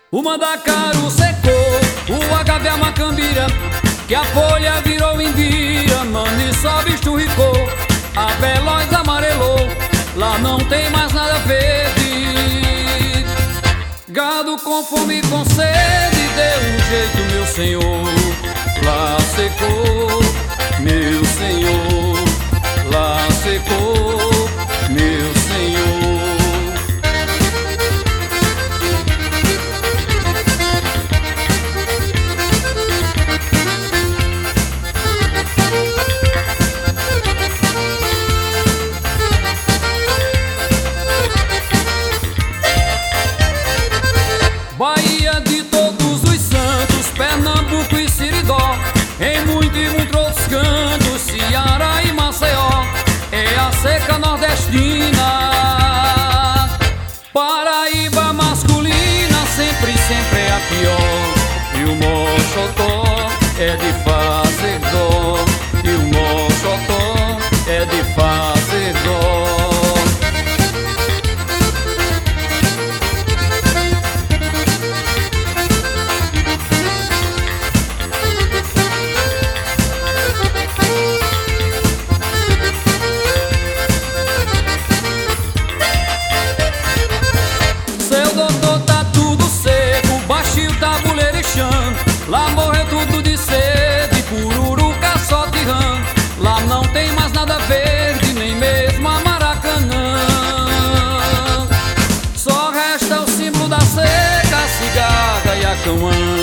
O mandacaru secou, o agave a macambira, que a folha virou indira, maniçoba esturricou, a veloz amarelou, lá não tem mais nada verde. Gado com fome e com sede, deu um jeito, meu senhor, lá secou, meu senhor, lá secou, meu senhor. Bahia de Todos os Santos, Pernambuco e Siridó, em muito e muitos outros cantos, Ceará e Maceió, é a seca nordestina. Paraíba masculina, sempre, sempre é a pior, e o mochotó é de fazer dó, e o mochotó é de fazer dó. Lá morreu tudo de sede, pururuca só de rã. Lá não tem mais nada verde, nem mesmo a Maracanã. Só resta o símbolo da seca, a cigarra e a cauã.